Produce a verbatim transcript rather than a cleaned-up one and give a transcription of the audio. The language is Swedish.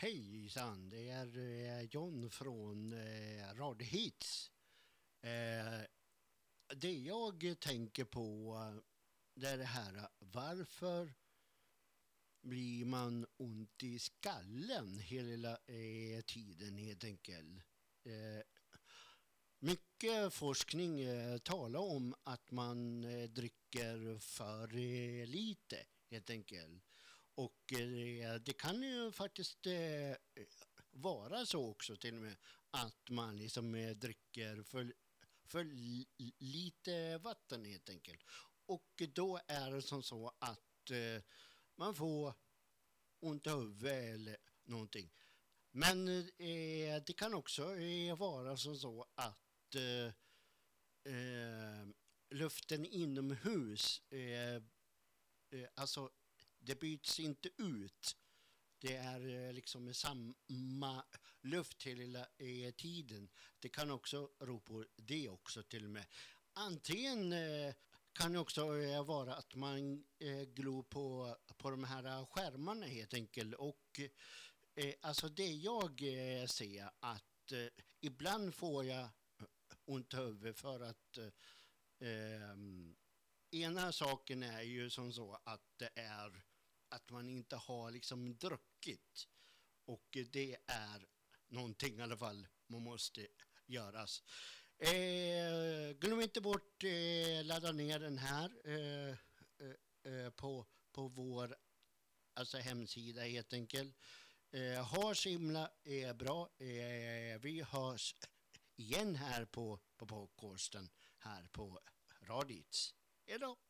Hejsan, det är eh, John från eh, Radio Hits. Eh, det jag tänker på eh, det är det här, varför blir man ont i skallen hela eh, tiden helt enkelt? Eh, mycket forskning eh, talar om att man eh, dricker för eh, lite helt enkelt. Och eh, det kan ju faktiskt eh, vara så också till och med att man liksom eh, dricker för, för li- lite vatten helt enkelt. Och då är det som så att eh, man får ont i huvudet eller någonting. Men eh, det kan också eh, vara som så att eh, eh, luften inomhus, eh, eh, alltså det byts inte ut. Det är eh, liksom samma luft hela eh, tiden. Det kan också ro på det också till och med. Antingen eh, kan det också eh, vara att man eh, glor på, på de här skärmarna helt enkelt. Och eh, alltså det jag eh, ser att eh, ibland får jag ont i huvudet för att eh, ehm, ena saken är ju som så att det är att man inte har liksom druckit, och det är någonting i alla fall man måste göras. Eh, glöm inte bort eh, ladda ner den här eh, eh, eh, på, på vår alltså hemsida helt enkelt. Eh, ha så himla eh, bra. Eh, vi hörs igen här på, på podcasten här på Radits. Hej då!